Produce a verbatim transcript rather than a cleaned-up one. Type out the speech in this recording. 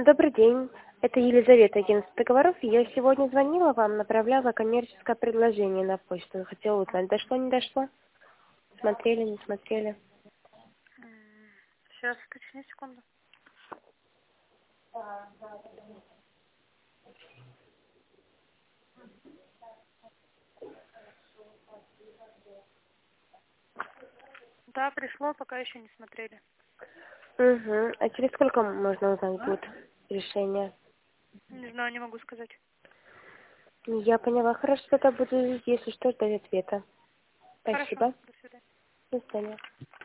Добрый день. Это Елизавета, агентство договоров. Я сегодня звонила вам, направляла коммерческое предложение на почту. Хотела узнать, дошло, не дошло? Смотрели, не смотрели? Сейчас, уточни секунду. Да, пришло, пока еще не смотрели. Угу. А через сколько можно узнать будет решение? Не знаю, не могу сказать. Я поняла. Хорошо, тогда буду, если что, ждать ответа. Хорошо, Спасибо. до свидания. До свидания.